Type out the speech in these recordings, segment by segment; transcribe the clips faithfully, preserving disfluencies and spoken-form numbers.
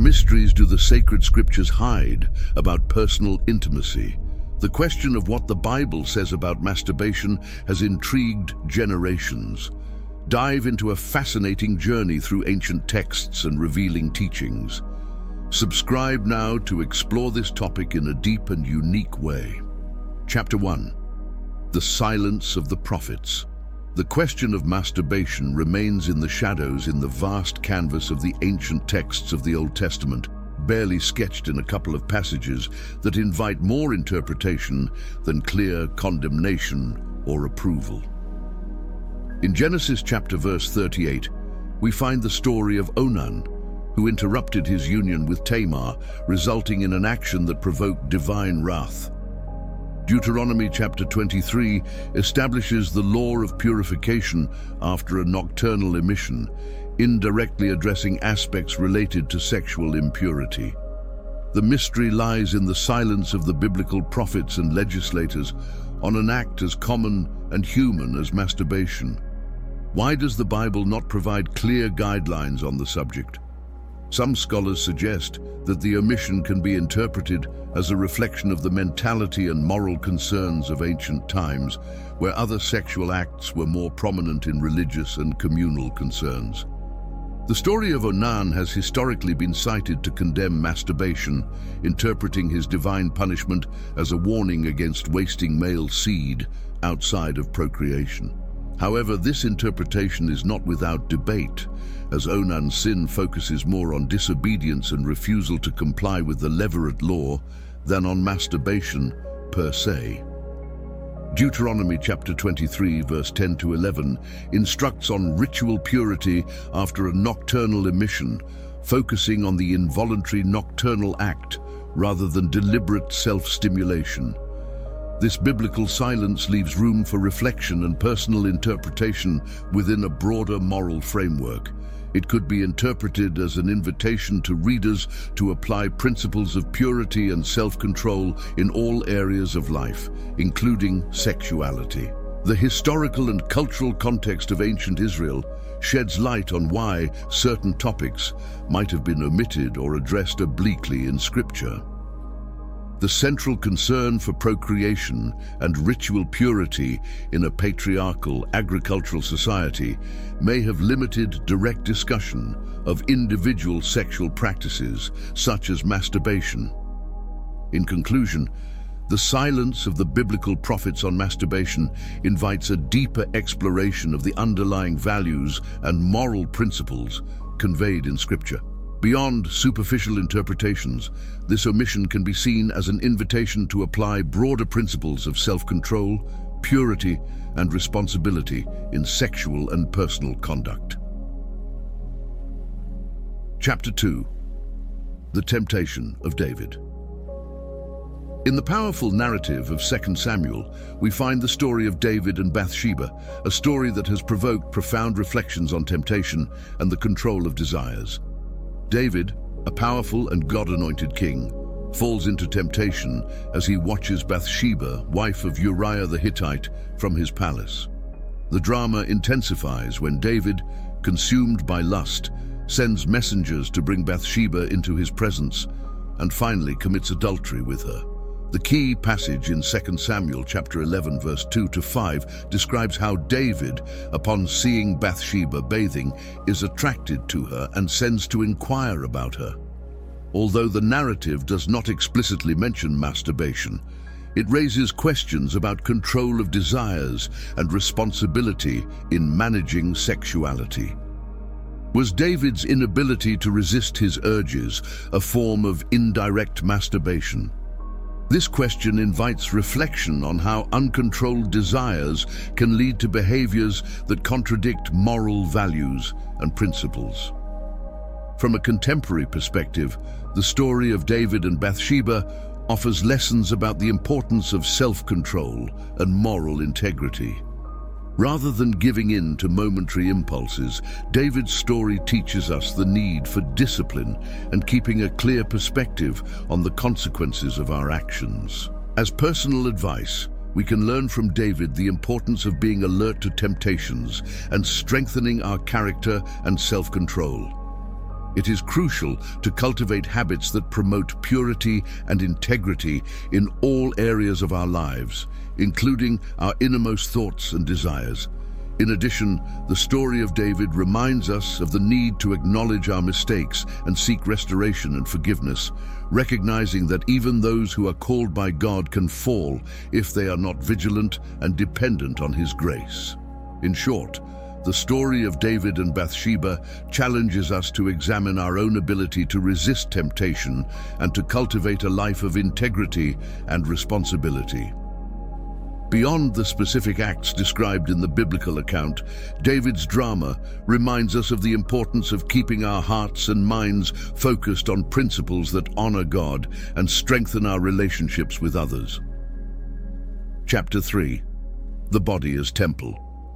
mysteries do the sacred scriptures hide about personal intimacy? The question of what the Bible says about masturbation has intrigued generations. Dive into a fascinating journey through ancient texts and revealing teachings. Subscribe now to explore this topic in a deep and unique way. Chapter one. The Silence of the Prophets. The question of masturbation remains in the shadows in the vast canvas of the ancient texts of the Old Testament, barely sketched in a couple of passages that invite more interpretation than clear condemnation or approval. In Genesis chapter verse thirty-eight, we find the story of Onan, who interrupted his union with Tamar, resulting in an action that provoked divine wrath. Deuteronomy chapter twenty-three establishes the law of purification after a nocturnal emission, indirectly addressing aspects related to sexual impurity. The mystery lies in the silence of the biblical prophets and legislators on an act as common and human as masturbation. Why does the Bible not provide clear guidelines on the subject? Some scholars suggest that the omission can be interpreted as a reflection of the mentality and moral concerns of ancient times, where other sexual acts were more prominent in religious and communal concerns. The story of Onan has historically been cited to condemn masturbation, interpreting his divine punishment as a warning against wasting male seed outside of procreation. However, this interpretation is not without debate, as Onan's sin focuses more on disobedience and refusal to comply with the Levirate law than on masturbation per se. Deuteronomy chapter twenty-three, verse ten to eleven, instructs on ritual purity after a nocturnal emission, focusing on the involuntary nocturnal act rather than deliberate self-stimulation. This biblical silence leaves room for reflection and personal interpretation within a broader moral framework. It could be interpreted as an invitation to readers to apply principles of purity and self-control in all areas of life, including sexuality. The historical and cultural context of ancient Israel sheds light on why certain topics might have been omitted or addressed obliquely in Scripture. The central concern for procreation and ritual purity in a patriarchal agricultural society may have limited direct discussion of individual sexual practices, such as masturbation. In conclusion, the silence of the biblical prophets on masturbation invites a deeper exploration of the underlying values and moral principles conveyed in Scripture. Beyond superficial interpretations, this omission can be seen as an invitation to apply broader principles of self-control, purity, and responsibility in sexual and personal conduct. Chapter two. The Temptation of David. In the powerful narrative of Second Samuel, we find the story of David and Bathsheba, a story that has provoked profound reflections on temptation and the control of desires. David, a powerful and God-anointed king, falls into temptation as he watches Bathsheba, wife of Uriah the Hittite, from his palace. The drama intensifies when David, consumed by lust, sends messengers to bring Bathsheba into his presence and finally commits adultery with her. The key passage in Second Samuel chapter eleven verse two to five describes how David, upon seeing Bathsheba bathing, is attracted to her and sends to inquire about her. Although the narrative does not explicitly mention masturbation, it raises questions about control of desires and responsibility in managing sexuality. Was David's inability to resist his urges a form of indirect masturbation? This question invites reflection on how uncontrolled desires can lead to behaviors that contradict moral values and principles. From a contemporary perspective, the story of David and Bathsheba offers lessons about the importance of self-control and moral integrity. Rather than giving in to momentary impulses, David's story teaches us the need for discipline and keeping a clear perspective on the consequences of our actions. As personal advice, we can learn from David the importance of being alert to temptations and strengthening our character and self-control. It is crucial to cultivate habits that promote purity and integrity in all areas of our lives, including our innermost thoughts and desires. In addition, the story of David reminds us of the need to acknowledge our mistakes and seek restoration and forgiveness, recognizing that even those who are called by God can fall if they are not vigilant and dependent on His grace. In short, the story of David and Bathsheba challenges us to examine our own ability to resist temptation and to cultivate a life of integrity and responsibility. Beyond the specific acts described in the biblical account, David's drama reminds us of the importance of keeping our hearts and minds focused on principles that honor God and strengthen our relationships with others. Chapter three. The Body as Temple.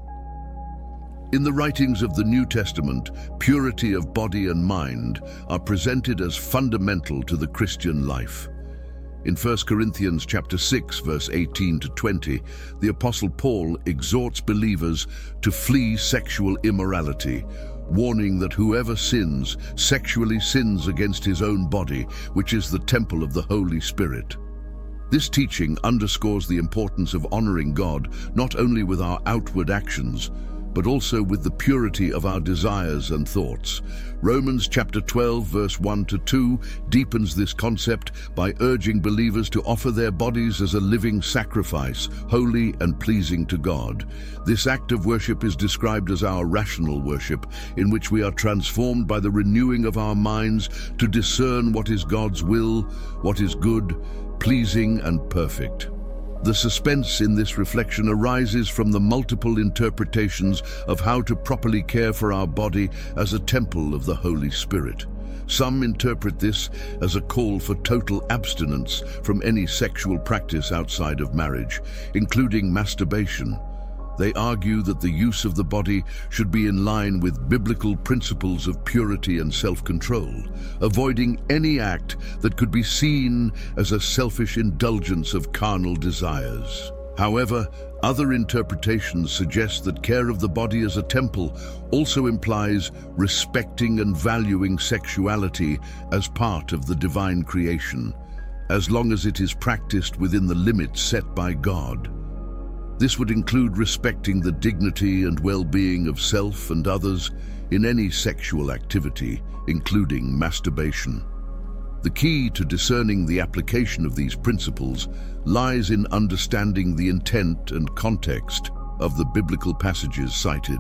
In the writings of the New Testament, purity of body and mind are presented as fundamental to the Christian life. In First Corinthians chapter six, verse eighteen to twenty, the Apostle Paul exhorts believers to flee sexual immorality, warning that whoever sins sexually sins against his own body, which is the temple of the Holy Spirit. This teaching underscores the importance of honoring God not only with our outward actions, but also with the purity of our desires and thoughts. Romans chapter twelve, verse one to two deepens this concept by urging believers to offer their bodies as a living sacrifice, holy and pleasing to God. This act of worship is described as our rational worship, in which we are transformed by the renewing of our minds to discern what is God's will, what is good, pleasing, and perfect. The suspense in this reflection arises from the multiple interpretations of how to properly care for our body as a temple of the Holy Spirit. Some interpret this as a call for total abstinence from any sexual practice outside of marriage, including masturbation. They argue that the use of the body should be in line with biblical principles of purity and self-control, avoiding any act that could be seen as a selfish indulgence of carnal desires. However, other interpretations suggest that care of the body as a temple also implies respecting and valuing sexuality as part of the divine creation, as long as it is practiced within the limits set by God. This would include respecting the dignity and well-being of self and others in any sexual activity, including masturbation. The key to discerning the application of these principles lies in understanding the intent and context of the biblical passages cited.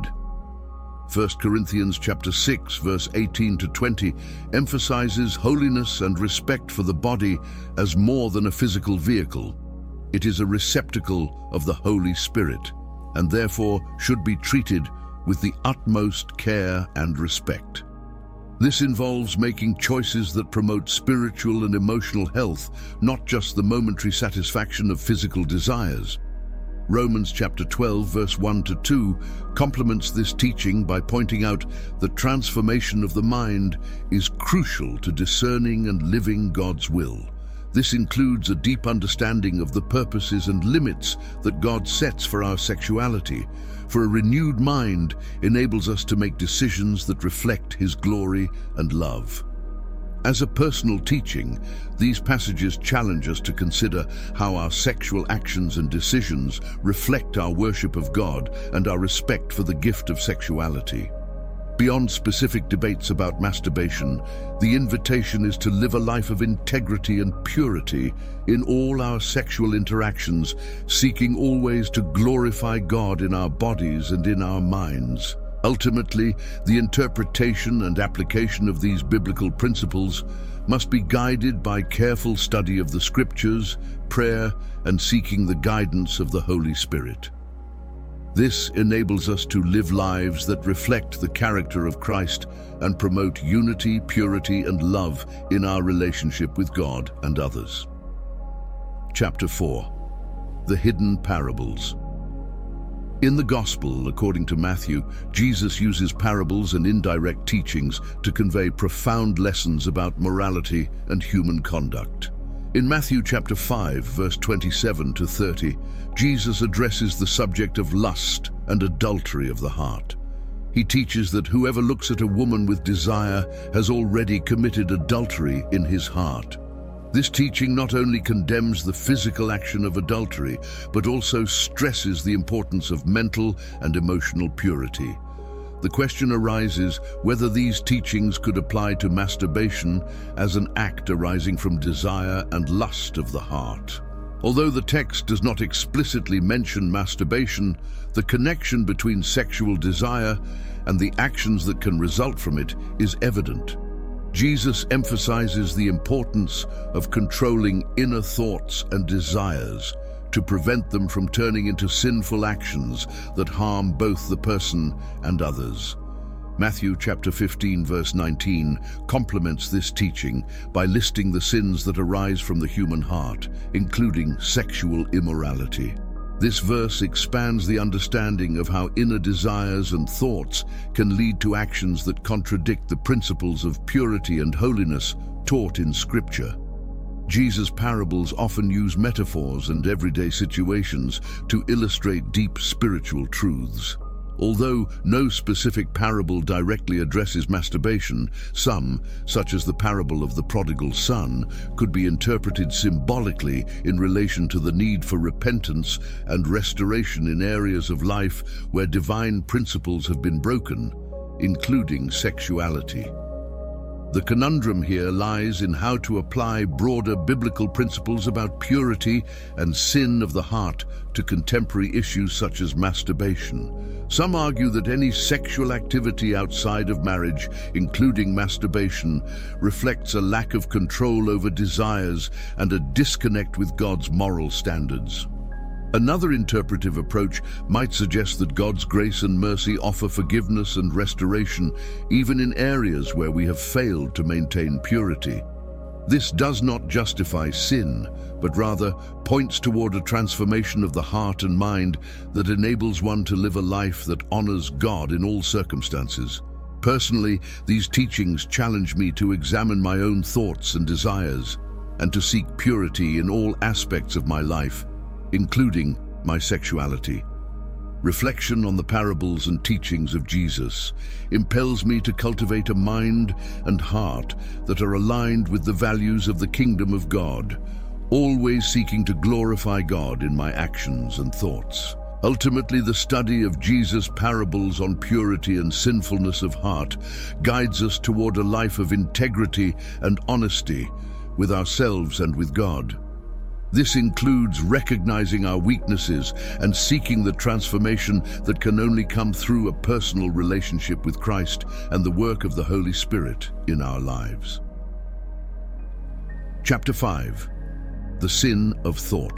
First Corinthians chapter six, verse eighteen to twenty emphasizes holiness and respect for the body as more than a physical vehicle. It is a receptacle of the Holy Spirit, and therefore should be treated with the utmost care and respect. This involves making choices that promote spiritual and emotional health, not just the momentary satisfaction of physical desires. Romans chapter twelve, verse one to two complements this teaching by pointing out that transformation of the mind is crucial to discerning and living God's will. This includes a deep understanding of the purposes and limits that God sets for our sexuality, for a renewed mind enables us to make decisions that reflect His glory and love. As a personal teaching, these passages challenge us to consider how our sexual actions and decisions reflect our worship of God and our respect for the gift of sexuality. Beyond specific debates about masturbation, the invitation is to live a life of integrity and purity in all our sexual interactions, seeking always to glorify God in our bodies and in our minds. Ultimately, the interpretation and application of these biblical principles must be guided by careful study of the Scriptures, prayer, and seeking the guidance of the Holy Spirit. This enables us to live lives that reflect the character of Christ and promote unity, purity, and love in our relationship with God and others. Chapter four. The Hidden Parables. In the Gospel, according to Matthew, Jesus uses parables and indirect teachings to convey profound lessons about morality and human conduct. In Matthew chapter five, verse twenty-seven to thirty, Jesus addresses the subject of lust and adultery of the heart. He teaches that whoever looks at a woman with desire has already committed adultery in his heart. This teaching not only condemns the physical action of adultery, but also stresses the importance of mental and emotional purity. The question arises whether these teachings could apply to masturbation as an act arising from desire and lust of the heart. Although the text does not explicitly mention masturbation, the connection between sexual desire and the actions that can result from it is evident. Jesus emphasizes the importance of controlling inner thoughts and desires to prevent them from turning into sinful actions that harm both the person and others. Matthew chapter fifteen verse nineteen complements this teaching by listing the sins that arise from the human heart, including sexual immorality. This verse expands the understanding of how inner desires and thoughts can lead to actions that contradict the principles of purity and holiness taught in Scripture. Jesus' parables often use metaphors and everyday situations to illustrate deep spiritual truths. Although no specific parable directly addresses masturbation, some, such as the parable of the prodigal son, could be interpreted symbolically in relation to the need for repentance and restoration in areas of life where divine principles have been broken, including sexuality. The conundrum here lies in how to apply broader biblical principles about purity and sin of the heart to contemporary issues such as masturbation. Some argue that any sexual activity outside of marriage, including masturbation, reflects a lack of control over desires and a disconnect with God's moral standards. Another interpretive approach might suggest that God's grace and mercy offer forgiveness and restoration even in areas where we have failed to maintain purity. This does not justify sin, but rather points toward a transformation of the heart and mind that enables one to live a life that honors God in all circumstances. Personally, these teachings challenge me to examine my own thoughts and desires and to seek purity in all aspects of my life, including my sexuality. Reflection on the parables and teachings of Jesus impels me to cultivate a mind and heart that are aligned with the values of the kingdom of God, always seeking to glorify God in my actions and thoughts. Ultimately, the study of Jesus' parables on purity and sinfulness of heart guides us toward a life of integrity and honesty with ourselves and with God. This includes recognizing our weaknesses and seeking the transformation that can only come through a personal relationship with Christ and the work of the Holy Spirit in our lives. Chapter five. The Sin of Thought.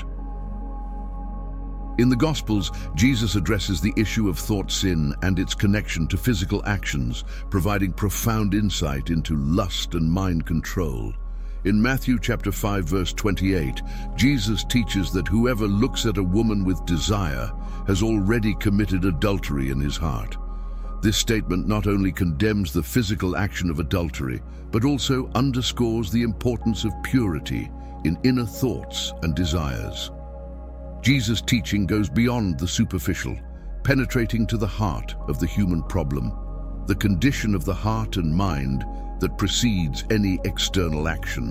In the Gospels, Jesus addresses the issue of thought sin and its connection to physical actions, providing profound insight into lust and mind control. In Matthew chapter five verse twenty-eight, Jesus teaches that whoever looks at a woman with desire has already committed adultery in his heart. This statement not only condemns the physical action of adultery, but also underscores the importance of purity in inner thoughts and desires. Jesus' teaching goes beyond the superficial, penetrating to the heart of the human problem, the condition of the heart and mind that precedes any external action.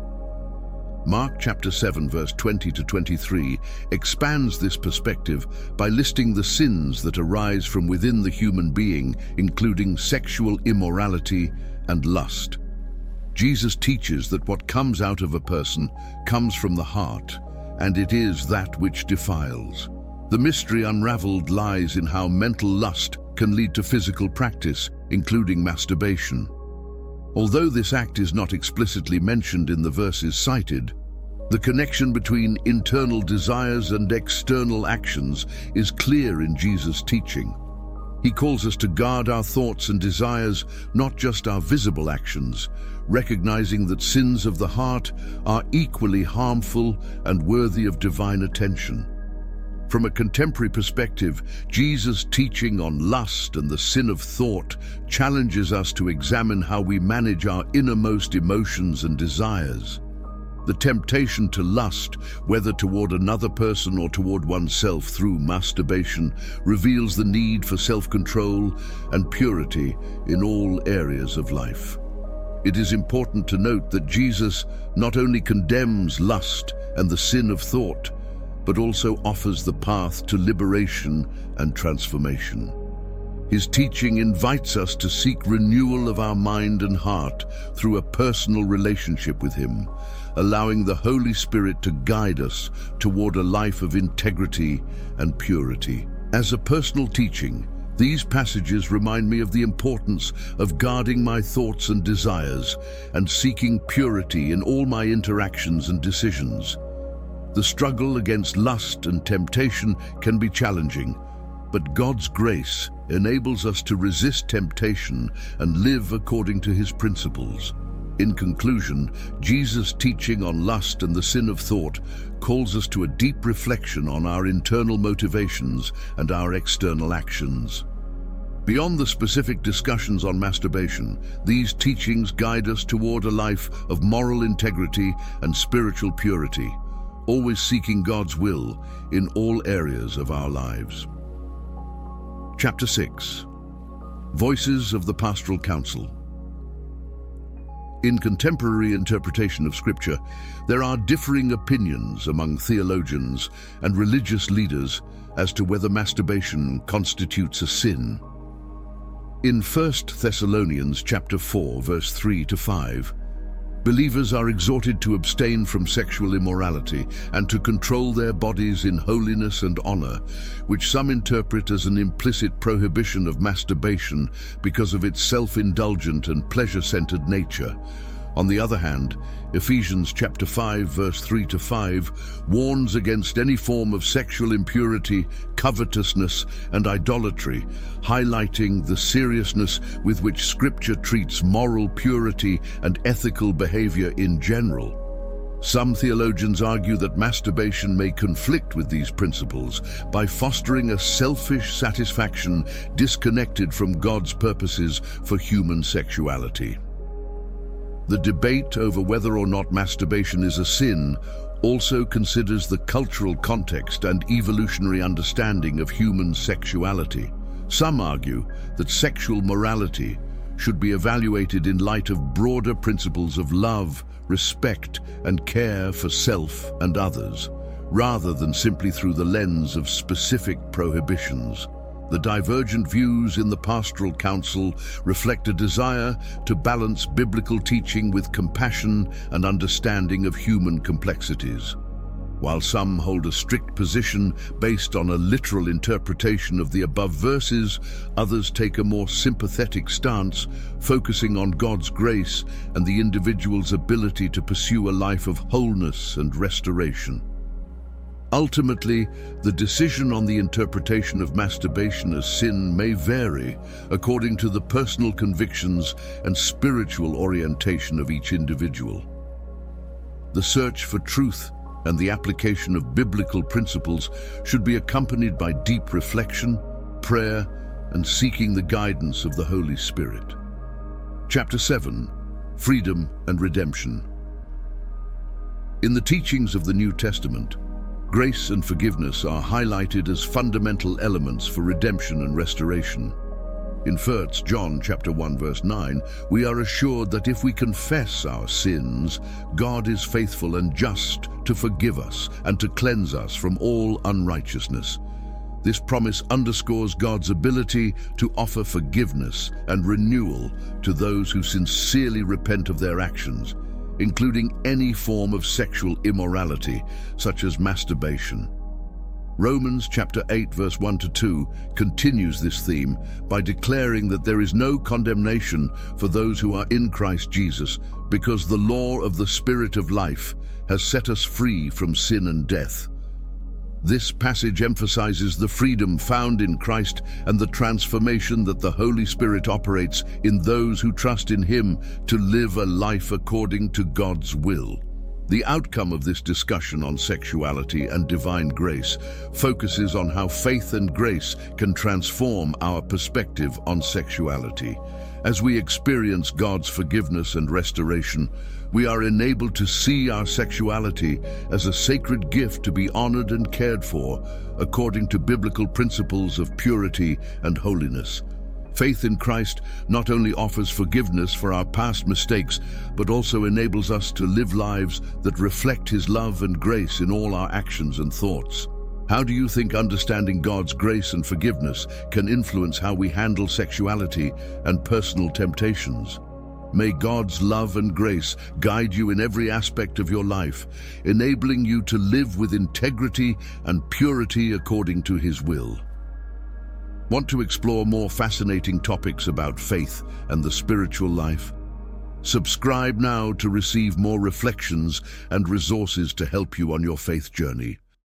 Mark chapter seven verse twenty to twenty-three expands this perspective by listing the sins that arise from within the human being, including sexual immorality and lust. Jesus teaches that what comes out of a person comes from the heart, and it is that which defiles. The mystery unraveled lies in how mental lust can lead to physical practice, including masturbation. Although this act is not explicitly mentioned in the verses cited, the connection between internal desires and external actions is clear in Jesus' teaching. He calls us to guard our thoughts and desires, not just our visible actions, recognizing that sins of the heart are equally harmful and worthy of divine attention. From a contemporary perspective, Jesus' teaching on lust and the sin of thought challenges us to examine how we manage our innermost emotions and desires. The temptation to lust, whether toward another person or toward oneself through masturbation, reveals the need for self-control and purity in all areas of life. It is important to note that Jesus not only condemns lust and the sin of thought, but also offers the path to liberation and transformation. His teaching invites us to seek renewal of our mind and heart through a personal relationship with Him, allowing the Holy Spirit to guide us toward a life of integrity and purity. As a personal teaching, these passages remind me of the importance of guarding my thoughts and desires and seeking purity in all my interactions and decisions. The struggle against lust and temptation can be challenging, but God's grace enables us to resist temptation and live according to His principles. In conclusion, Jesus' teaching on lust and the sin of thought calls us to a deep reflection on our internal motivations and our external actions. Beyond the specific discussions on masturbation, these teachings guide us toward a life of moral integrity and spiritual purity, always seeking God's will in all areas of our lives. Chapter six. Voices of the Pastoral Council. In contemporary interpretation of Scripture, there are differing opinions among theologians and religious leaders as to whether masturbation constitutes a sin. In First Thessalonians chapter four, verse three to five, believers are exhorted to abstain from sexual immorality and to control their bodies in holiness and honor, which some interpret as an implicit prohibition of masturbation because of its self-indulgent and pleasure-centered nature. On the other hand, Ephesians chapter five, verse three to five warns against any form of sexual impurity, covetousness, and idolatry, highlighting the seriousness with which Scripture treats moral purity and ethical behavior in general. Some theologians argue that masturbation may conflict with these principles by fostering a selfish satisfaction disconnected from God's purposes for human sexuality. The debate over whether or not masturbation is a sin also considers the cultural context and evolutionary understanding of human sexuality. Some argue that sexual morality should be evaluated in light of broader principles of love, respect, and care for self and others, rather than simply through the lens of specific prohibitions. The divergent views in the Pastoral Council reflect a desire to balance biblical teaching with compassion and understanding of human complexities. While some hold a strict position based on a literal interpretation of the above verses, others take a more sympathetic stance, focusing on God's grace and the individual's ability to pursue a life of wholeness and restoration. Ultimately, the decision on the interpretation of masturbation as sin may vary according to the personal convictions and spiritual orientation of each individual. The search for truth and the application of biblical principles should be accompanied by deep reflection, prayer, and seeking the guidance of the Holy Spirit. Chapter seven. Freedom and Redemption. In the teachings of the New Testament, grace and forgiveness are highlighted as fundamental elements for redemption and restoration. In First John chapter one, verse nine, we are assured that if we confess our sins, God is faithful and just to forgive us and to cleanse us from all unrighteousness. This promise underscores God's ability to offer forgiveness and renewal to those who sincerely repent of their actions, including any form of sexual immorality, such as masturbation. Romans chapter eight, verse one to two continues this theme by declaring that there is no condemnation for those who are in Christ Jesus, because the law of the Spirit of life has set us free from sin and death. This passage emphasizes the freedom found in Christ and the transformation that the Holy Spirit operates in those who trust in Him to live a life according to God's will. The outcome of this discussion on sexuality and divine grace focuses on how faith and grace can transform our perspective on sexuality. As we experience God's forgiveness and restoration, We are enabled to see our sexuality as a sacred gift to be honored and cared for, according to biblical principles of purity and holiness. Faith in Christ not only offers forgiveness for our past mistakes, but also enables us to live lives that reflect His love and grace in all our actions and thoughts. How do you think understanding God's grace and forgiveness can influence how we handle sexuality and personal temptations? May God's love and grace guide you in every aspect of your life, enabling you to live with integrity and purity according to His will. Want to explore more fascinating topics about faith and the spiritual life? Subscribe now to receive more reflections and resources to help you on your faith journey.